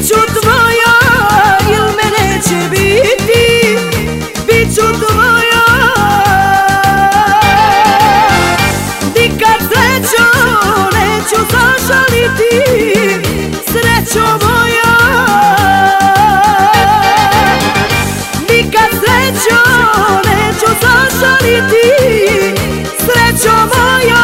Biću tvoja il me neće biti, biću tvoja. Nikad srećo neću zažaliti, srećo moja. Nikad srećo neću zažaliti, srećo moja.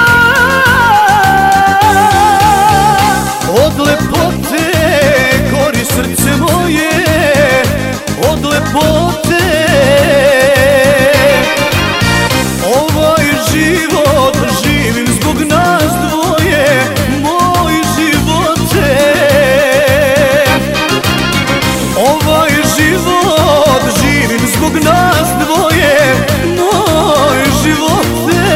Od lepote gori srce moje, od lepote. Ovaj život živim zbog nas dvoje, moj živote. Ovaj život živim zbog nas dvoje, moj živote.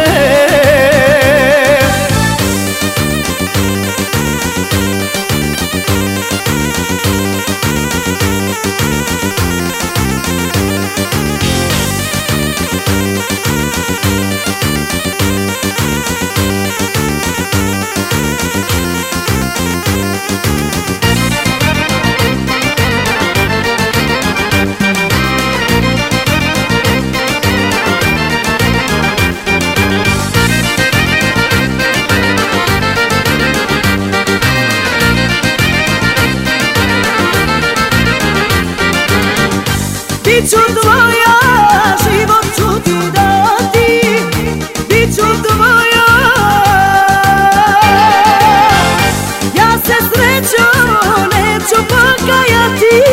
Biću tvoja, život ću ti dati, biću tvoja. Ja se srećo neću pokajati,